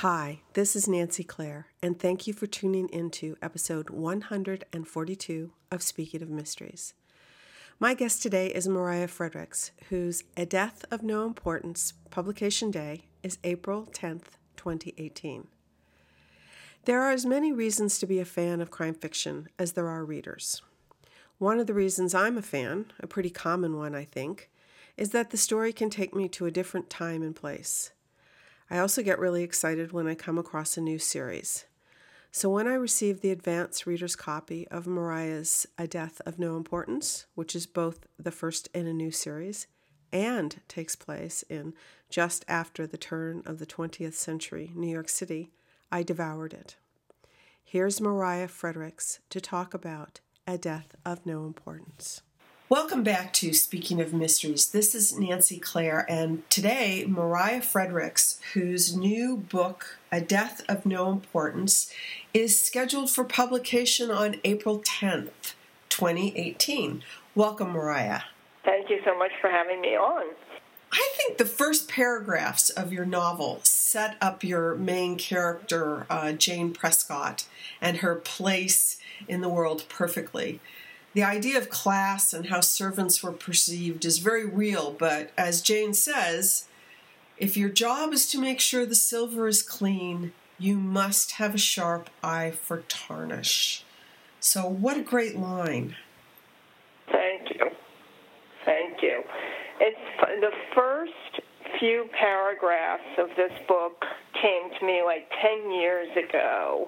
Hi, this is Nancy Clare, and thank you for tuning into episode 142 of Speaking of Mysteries. My guest today is Mariah Fredericks, whose A Death of No Importance publication day is April 10th, 2018. There are as many reasons to be a fan of crime fiction as there are readers. One of the reasons I'm a fan, a pretty common one I think, is that the story can take me to a different time and place. I also get really excited when I come across a new series. So when I received the advance reader's copy of Mariah's A Death of No Importance, which is both the first in a new series and takes place in just after the turn of the 20th century New York City, I devoured it. Here's Mariah Fredericks to talk about A Death of No Importance. Welcome back to Speaking of Mysteries. This is Nancy Clare, and today Mariah Fredericks, whose new book, A Death of No Importance, is scheduled for publication on April 10th, 2018. Welcome, Mariah. Thank you so much for having me on. I think the first paragraphs of your novel set up your main character, Jane Prescott, and her place in the world perfectly. The idea of class and how servants were perceived is very real, but as Jane says, if your job is to make sure the silver is clean, you must have a sharp eye for tarnish. So what a great line. Thank you. Thank you. It's the first few paragraphs of this book came to me like 10 years ago.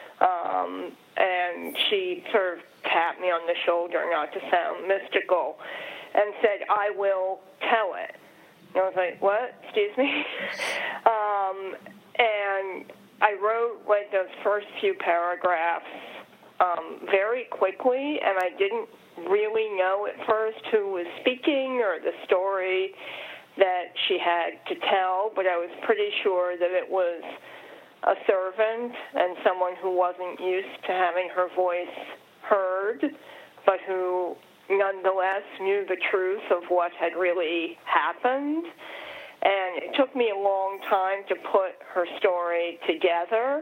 And she sort of tapped me on the shoulder, not to sound mystical, and said, "I will tell it." And I was like, "What? Excuse me?" And I wrote like those first few paragraphs very quickly, and I didn't really know at first who was speaking or the story that she had to tell, but I was pretty sure that it was a servant and someone who wasn't used to having her voice heard, but who nonetheless knew the truth of what had really happened. And it took me a long time to put her story together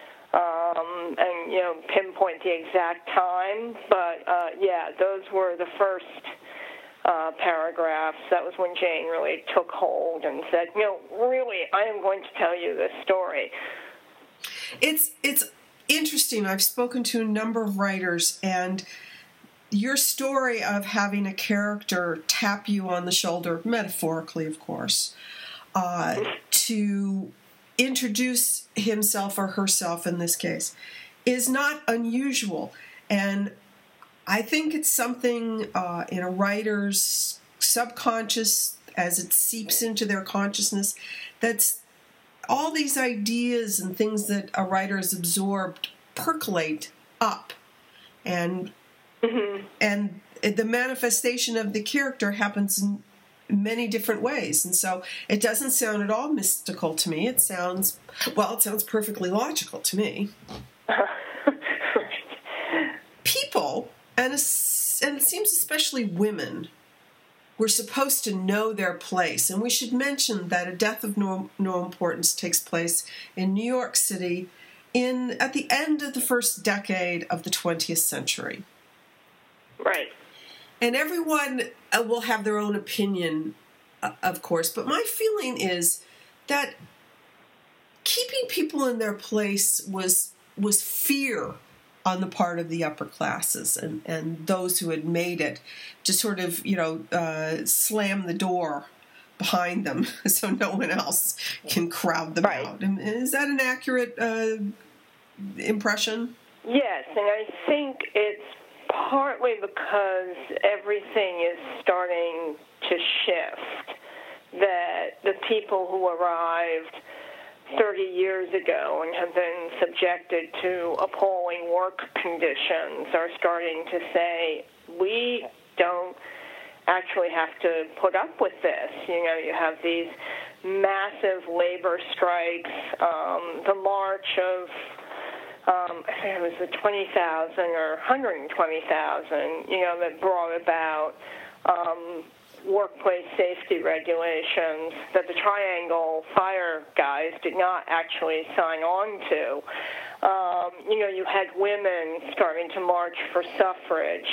and, pinpoint the exact time. But, those were the first paragraphs. That was when Jane really took hold and said, really, I am going to tell you this story. It's interesting. I've spoken to a number of writers, and your story of having a character tap you on the shoulder, metaphorically, of course, to introduce himself or herself in this case, is not unusual. And I think it's something in a writer's subconscious, as it seeps into their consciousness, that's all these ideas and things that a writer has absorbed percolate up, and the manifestation of the character happens in many different ways. And so it doesn't sound at all mystical to me. It sounds perfectly logical to me. People, and it seems especially women, we're supposed to know their place. And we should mention that A Death of No Importance takes place in New York City at the end of the first decade of the 20th century. Right. And everyone will have their own opinion, of course, but my feeling is that keeping people in their place was fear on the part of the upper classes and those who had made it, to sort of, slam the door behind them so no one else can crowd them out. Is that an accurate impression? Yes, and I think it's partly because everything is starting to shift, that the people who arrived 30 years ago and have been subjected to appalling work conditions are starting to say, we don't actually have to put up with this. You have these massive labor strikes, the march of, I think it was the 20,000 or 120,000, that brought about workplace safety regulations that the Triangle Fire guys did not actually sign on to. You had women starting to march for suffrage.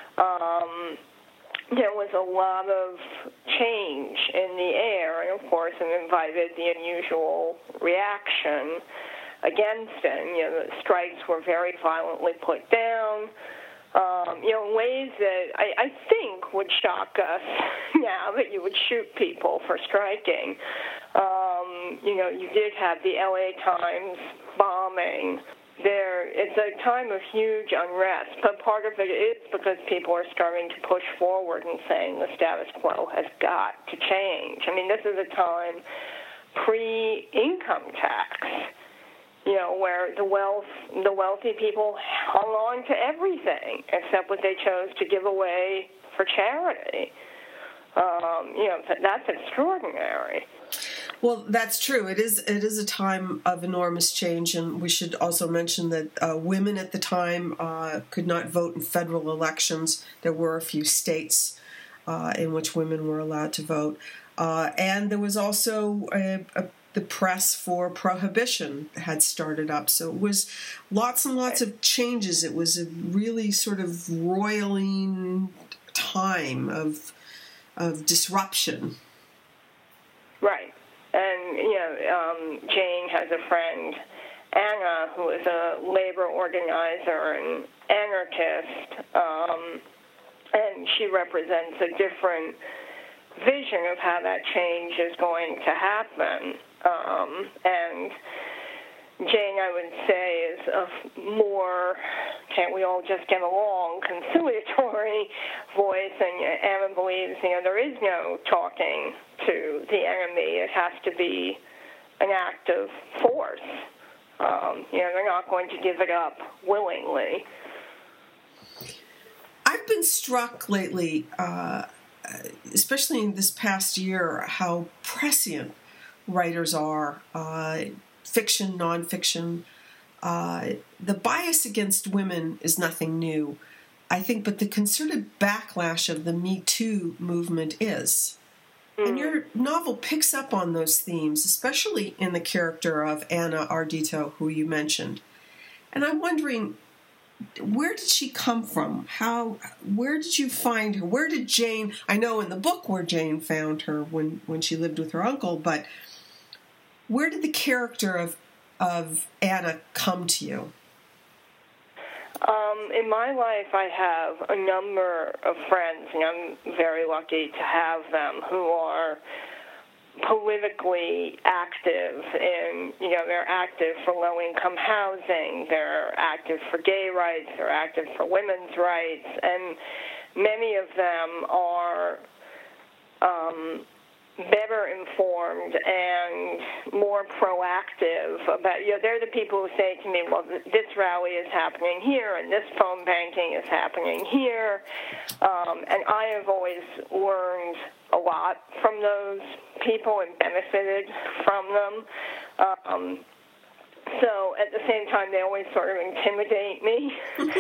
There was a lot of change in the air, and of course it invited the unusual reaction against it. The strikes were very violently put down, in ways that I think would shock us now, that you would shoot people for striking. You did have the LA Times bombing. It's a time of huge unrest, but part of it is because people are starting to push forward and saying the status quo has got to change. I mean, this is a time pre-income tax, where the wealthy people hung on to everything except what they chose to give away for charity. That's extraordinary. Well, that's true. It is a time of enormous change, and we should also mention that women at the time could not vote in federal elections. There were a few states in which women were allowed to vote, and there was also the press for prohibition had started up. So it was lots and lots of changes. It was a really sort of roiling time of disruption. Right. And, Jane has a friend, Anna, who is a labor organizer and anarchist, and she represents a different vision of how that change is going to happen. And Jane, I would say, is a more, can't we all just get along, conciliatory voice, and Anna believes, there is no talking to the enemy. It has to be an act of force. They're not going to give it up willingly. I've been struck lately, especially in this past year, how prescient writers are, fiction, nonfiction. The bias against women is nothing new, I think, but the concerted backlash of the Me Too movement is. And your novel picks up on those themes, especially in the character of Anna Ardito, who you mentioned. And I'm wondering, where did she come from? Where did you find her? Where did Jane, I know in the book where Jane found her when she lived with her uncle, but where did the character of Anna come to you? In my life, I have a number of friends, and I'm very lucky to have them, who are politically active they're active for low-income housing, they're active for gay rights, they're active for women's rights, and many of them are better informed and more proactive about, they're the people who say to me, well, this rally is happening here and this phone banking is happening here. And I have always learned a lot from those people and benefited from them. So at the same time, they always sort of intimidate me.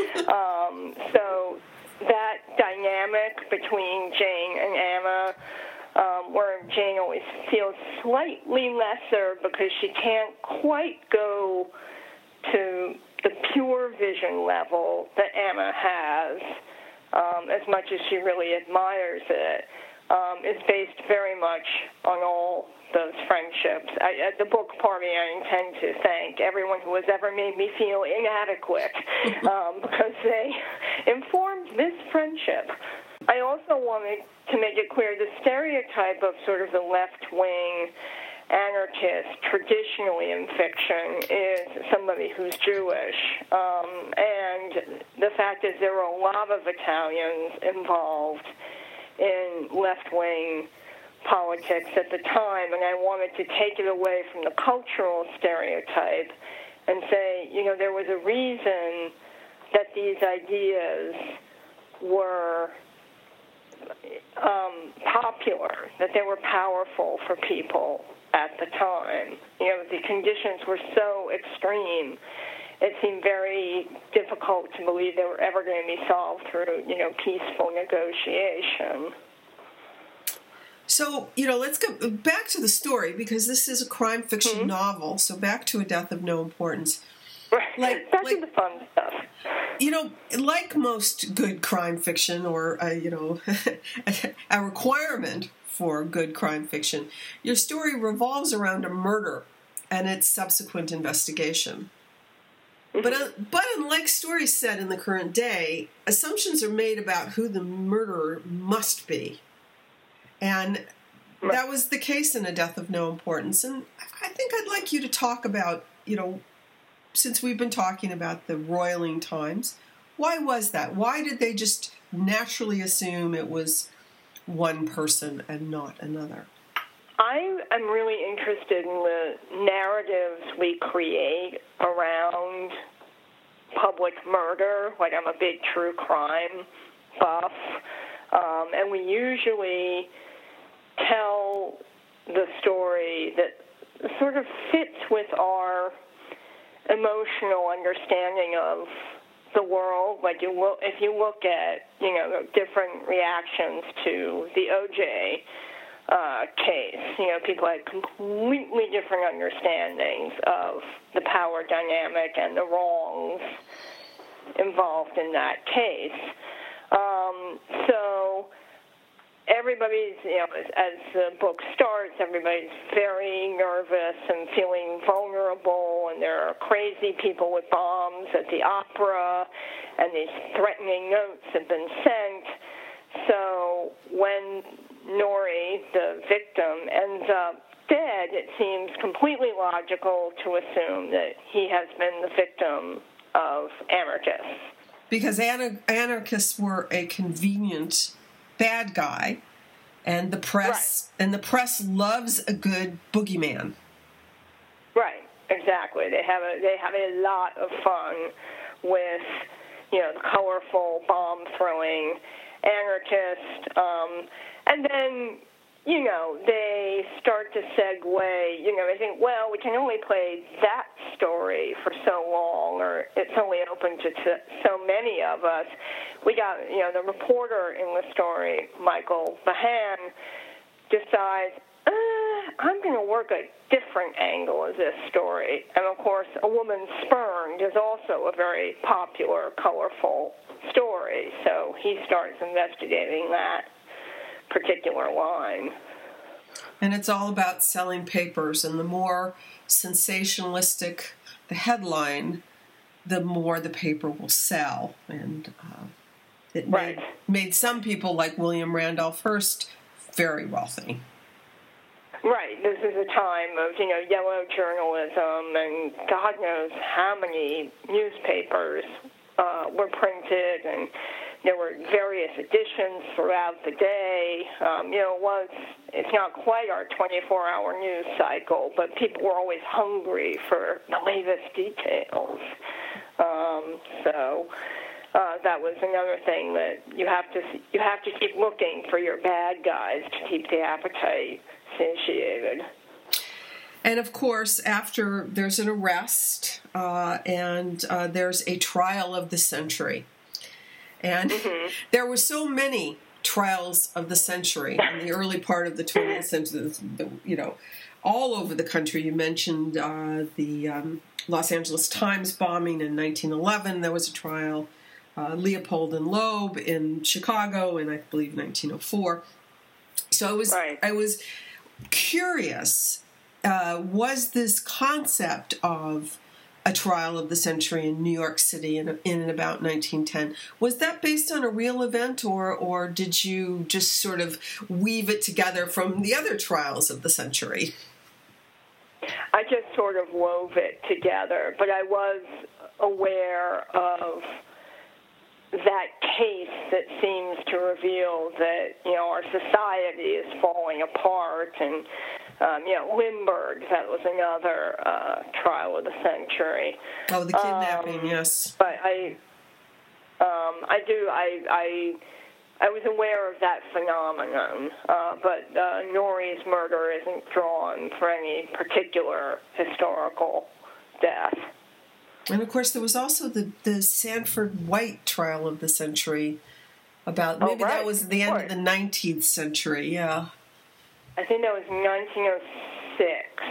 So that dynamic between Jane and Anna, where Jane always feels slightly lesser because she can't quite go to the pure vision level that Anna has, as much as she really admires it, is based very much on all those friendships. At the book party, I intend to thank everyone who has ever made me feel inadequate, because they informed this friendship. I also wanted to make it clear the stereotype of sort of the left-wing anarchist traditionally in fiction is somebody who's Jewish. And the fact is there were a lot of Italians involved in left-wing politics at the time, and I wanted to take it away from the cultural stereotype and say, there was a reason that these ideas were popular, that they were powerful for people at the time. The conditions were so extreme, it seemed very difficult to believe they were ever going to be solved through, peaceful negotiation. So, let's go back to the story, because this is a crime fiction novel. So back to A Death of No Importance. Right. Back to the fun stuff. Like most good crime fiction, or, a requirement for good crime fiction, your story revolves around a murder and its subsequent investigation. But unlike stories set in the current day, assumptions are made about who the murderer must be. And that was the case in A Death of No Importance. And I think I'd like you to talk about, since we've been talking about the roiling times, why was that? Why did they just naturally assume it was one person and not another? I am really interested in the narratives we create around public murder. Like, I'm a big true crime buff. And we usually tell the story that sort of fits with our emotional understanding of the world. Like, if you look at, different reactions to the O.J. Case, people had completely different understandings of the power dynamic and the wrongs involved in that case. So everybody's, as the book starts, everybody's very nervous and feeling vulnerable, and there are crazy people with bombs at the opera, and these threatening notes have been sent. So when Norrie, the victim, ends up dead, it seems completely logical to assume that he has been the victim of anarchists. Because anarchists were a convenient bad guy, and the press loves a good boogeyman. Right, exactly. They have a lot of fun with the colorful bomb throwing anarchist, and then they start to segue. They think, well, we can only play that story for so long, or it's only open to so many of us. We got, the reporter in the story, Michael Behan, decides, I'm going to work a different angle of this story. And, of course, A Woman Spurned is also a very popular, colorful story. So he starts investigating that particular line. And it's all about selling papers, and the more sensationalistic the headline, the more the paper will sell. And it made some people, like William Randolph Hearst, very wealthy. Right. This is a time of, yellow journalism, and God knows how many newspapers were printed, and there were various editions throughout the day. It's not quite our 24-hour news cycle, but people were always hungry for the latest details. So that was another thing that you have to keep looking for your bad guys to keep the appetite satiated. And of course, after there's an arrest and there's a trial of the century. And there were so many trials of the century in the early part of the 20th century, all over the country. You mentioned the Los Angeles Times bombing in 1911. There was a trial. Leopold and Loeb in Chicago in, I believe, 1904. So I was curious, was this concept of a trial of the century in New York City in and about 1910, was that based on a real event, or did you just sort of weave it together from the other trials of the century? I just sort of wove it together, but I was aware of that case that seems to reveal that, our society is falling apart, and Lindbergh, that was another trial of the century. Oh, the kidnapping, yes. But I was aware of that phenomenon, but Norrie's murder isn't drawn for any particular historical death. And, of course, there was also the Sanford White trial of the century, that was the end of the 19th century, yeah. I think that was 1906.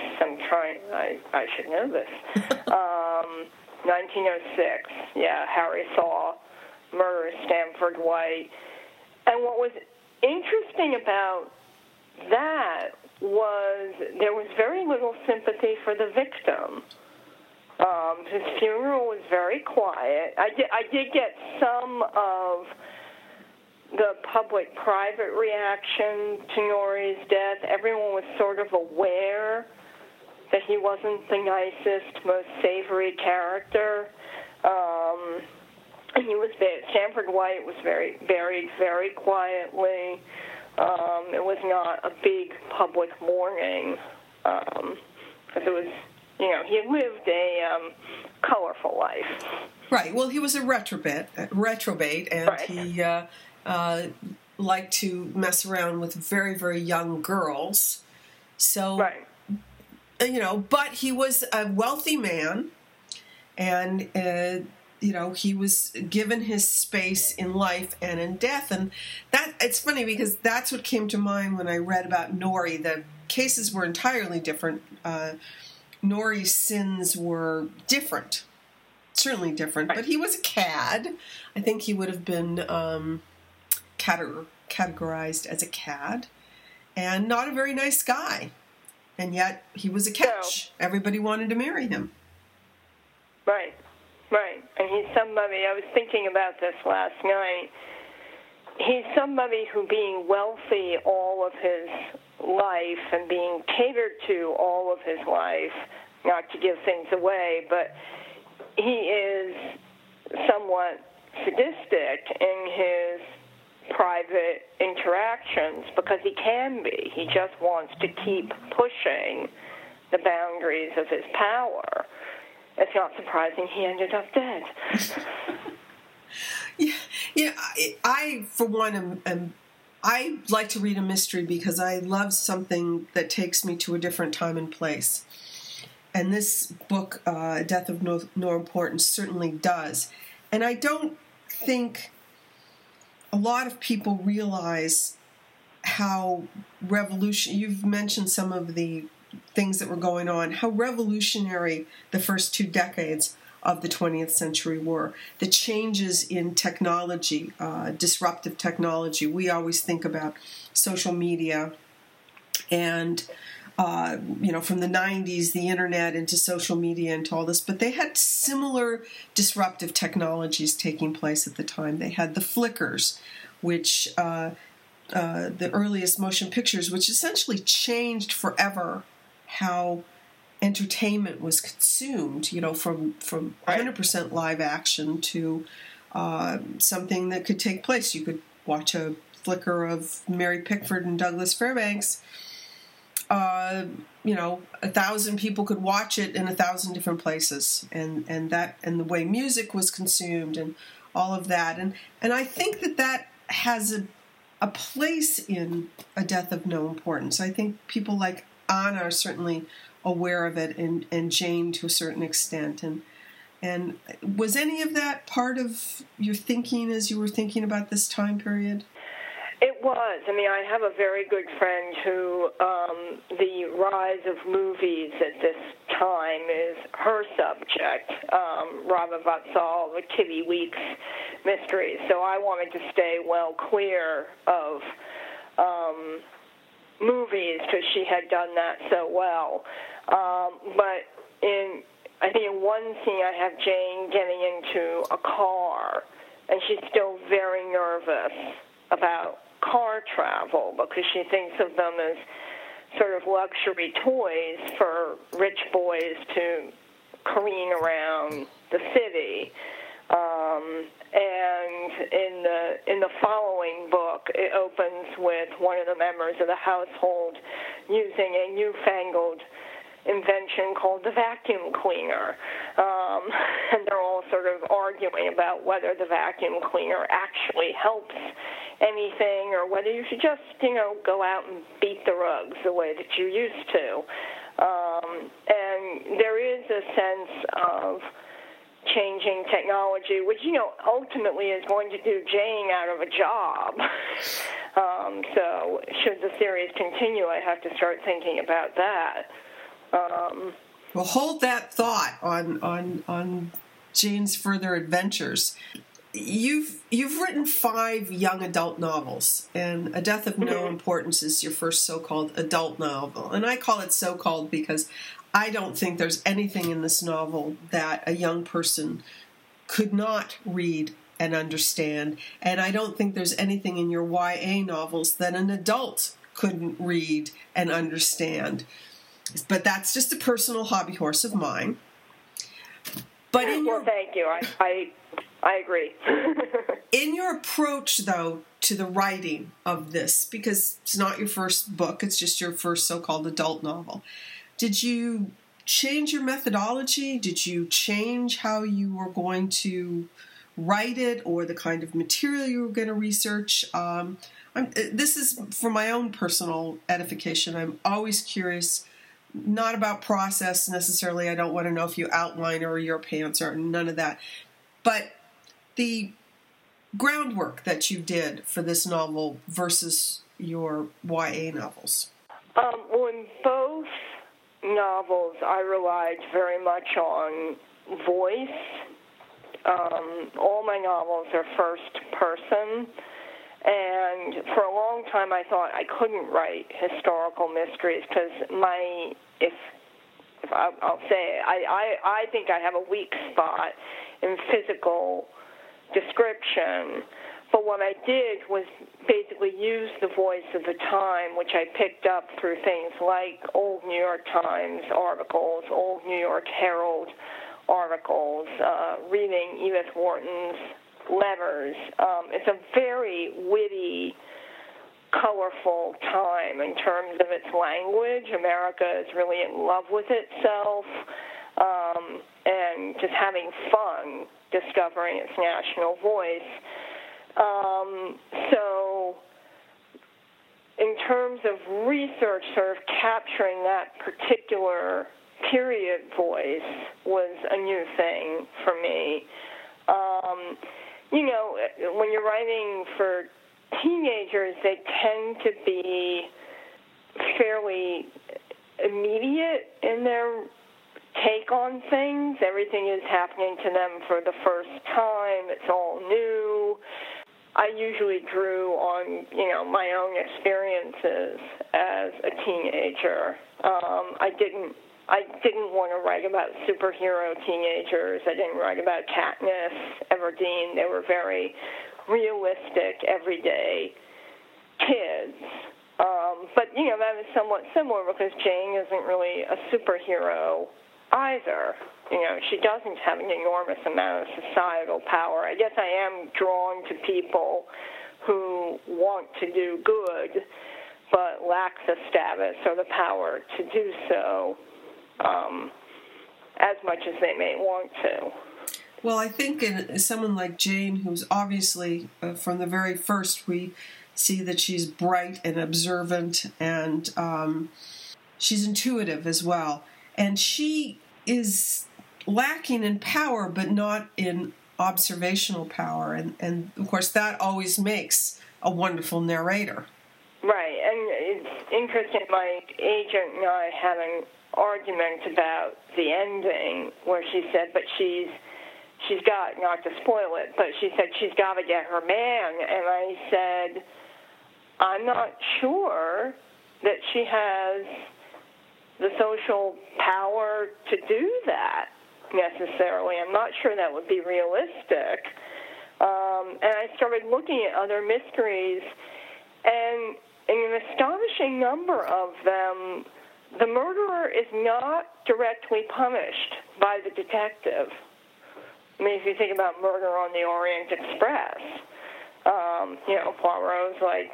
I should know this. 1906, yeah, Harry Thaw murders Stanford White. And what was interesting about that was there was very little sympathy for the victim. His funeral was very quiet. I did get some of the public-private reaction to Norrie's death. Everyone was sort of aware that he wasn't the nicest, most savory character. He was Stanford White was very buried very quietly. It was not a big public mourning because it was, he had lived a colorful life. Right. Well, he was a retrobate, and right. He liked to mess around with very, very young girls. So, right. But he was a wealthy man, and he was given his space in life and in death. And that it's funny because that's what came to mind when I read about Norrie. The cases were entirely different. Norrie's sins were different, certainly different. But he was a cad. I think he would have been categorized as a cad, and not a very nice guy. And yet he was a catch. No. Everybody wanted to marry him. Right. Right, and he's somebody, I was thinking about this last night, he's somebody who being wealthy all of his life and being catered to all of his life, not to give things away, but he is somewhat sadistic in his private interactions because he can be. He just wants to keep pushing the boundaries of his power. It's not surprising he ended up dead. I for one, I like to read a mystery because I love something that takes me to a different time and place. And this book, Death of No Importance, certainly does. And I don't think a lot of people realize how you've mentioned some of the things that were going on, how revolutionary the first 2 decades of the 20th century were. The changes in technology, disruptive technology. We always think about social media and, from the 90s, the internet into social media into all this, but they had similar disruptive technologies taking place at the time. They had the flickers, which the earliest motion pictures, which essentially changed forever how entertainment was consumed, from 100% live action to something that could take place. You could watch a flicker of Mary Pickford and Douglas Fairbanks. 1,000 people could watch it in 1,000 different places, and the way music was consumed and all of that. And I think that has a place in A Death of No Importance. I think people like Anna are certainly aware of it, and Jane to a certain extent. And was any of that part of your thinking as you were thinking about this time period? It was. I mean, I have a very good friend who the rise of movies at this time is her subject, Rava Vatsal, the Kitty Weeks mysteries. So I wanted to stay well clear of movies because she had done that so well. But I think in one scene I have Jane getting into a car, and she's still very nervous about car travel because she thinks of them as sort of luxury toys for rich boys to careen around the city. And in the following book, it opens with one of the members of the household using a newfangled invention called the vacuum cleaner. And they're all sort of arguing about whether the vacuum cleaner actually helps anything or whether you should just, go out and beat the rugs the way that you used to. And there is a sense of changing technology, which, ultimately is going to do Jane out of a job. So should the series continue, I have to start thinking about that. Well, hold that thought on Jane's further adventures. You've written 5 young adult novels, and A Death of No Importance is your first so-called adult novel. And I call it so-called because I don't think there's anything in this novel that a young person could not read and understand. And I don't think there's anything in your YA novels that an adult couldn't read and understand. But that's just a personal hobby horse of mine. But thank you. I agree. In your approach, though, to the writing of this, because it's not your first book, it's just your first so-called adult novel, did you change your methodology? Did you change how you were going to write it or the kind of material you were going to research? This is for my own personal edification. I'm always curious, not about process necessarily. I don't want to know if you outline or your pants or none of that. But the groundwork that you did for this novel versus your YA novels. Well, in both novels, I relied very much on voice. All my novels are first person, and for a long time I thought I couldn't write historical mysteries because I'll say it, I think I have a weak spot in physical description. But what I did was basically use the voice of the time, which I picked up through things like old New York Times articles, old New York Herald articles, reading Edith Wharton's letters. It's a very witty, colorful time in terms of its language. America is really in love with itself, and just having fun discovering its national voice. So in terms of research, sort of capturing that particular period voice was a new thing for me. When you're writing for teenagers, they tend to be fairly immediate in their take on things. Everything is happening to them for the first time. It's all new. I usually drew on, my own experiences as a teenager. I didn't want to write about superhero teenagers. I didn't write about Katniss Everdeen. They were very realistic, everyday kids. But, that is somewhat similar because Jane isn't really a superhero either. She doesn't have an enormous amount of societal power. I guess I am drawn to people who want to do good but lack the status or the power to do so as much as they may want to. Well, I think in someone like Jane, who's obviously, from the very first, we see that she's bright and observant, and she's intuitive as well. And she is lacking in power, but not in observational power. And of course, that always makes a wonderful narrator. Right, and it's interesting, my agent and I had an argument about the ending where she said, but she's got, not to spoil it, but she said she's got to get her man. And I said, I'm not sure that she has the social power to do that necessarily. I'm not sure that would be realistic. And I started looking at other mysteries, and in an astonishing number of them, the murderer is not directly punished by the detective. I mean, if you think about Murder on the Orient Express, Poirot's like,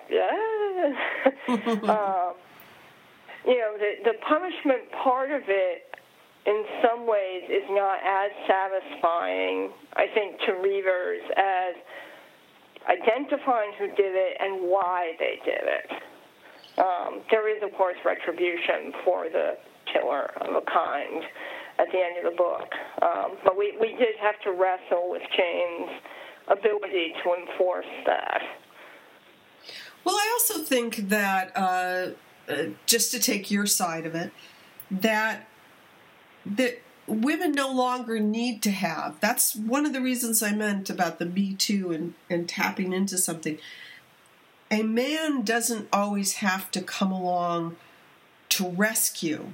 the punishment part of it, in some ways, is not as satisfying, I think, to readers as identifying who did it and why they did it. There is, of course, retribution for the killer of a kind, at the end of the book. But we did have to wrestle with Jane's ability to enforce that. Well, I also think that, just to take your side of it, that women no longer need to have. That's one of the reasons I meant about the Me Too and tapping into something. A man doesn't always have to come along to rescue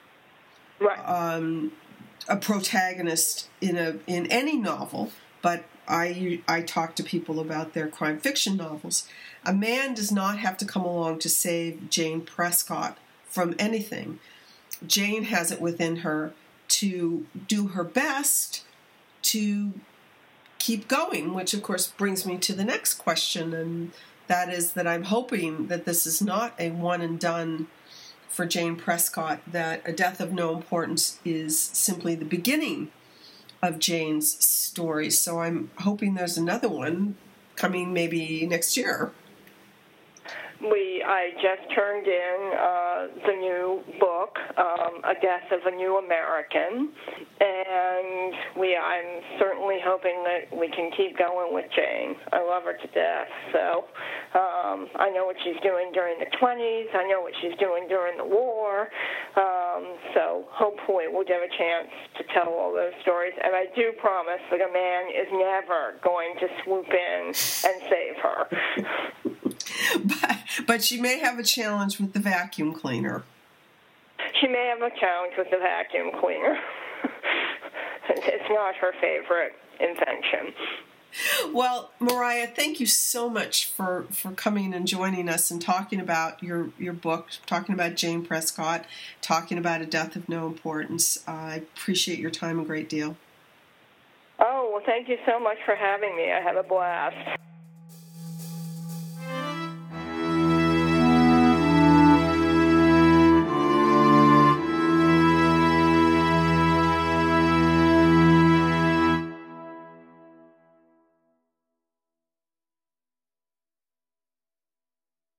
a protagonist in any novel, but I talk to people about their crime fiction novels. A man does not have to come along to save Jane Prescott from anything. Jane has it within her to do her best to keep going, which of course brings me to the next question, and that is that I'm hoping that this is not a one and done for Jane Prescott, that A Death of No Importance is simply the beginning of Jane's story. So I'm hoping there's another one coming maybe next year. I just turned in the new book, A Death of a New American, and I'm certainly hoping that we can keep going with Jane. I love her to death, so I know what she's doing during the 20s. I know what she's doing during the war, so hopefully we'll get a chance to tell all those stories, and I do promise that a man is never going to swoop in and save her. But she may have a challenge with the vacuum cleaner. She may have a challenge with the vacuum cleaner. It's not her favorite invention. Well, Mariah, thank you so much for coming and joining us and talking about your book, talking about Jane Prescott, talking about A Death of No Importance. I appreciate your time a great deal. Oh, well, thank you so much for having me. I had a blast.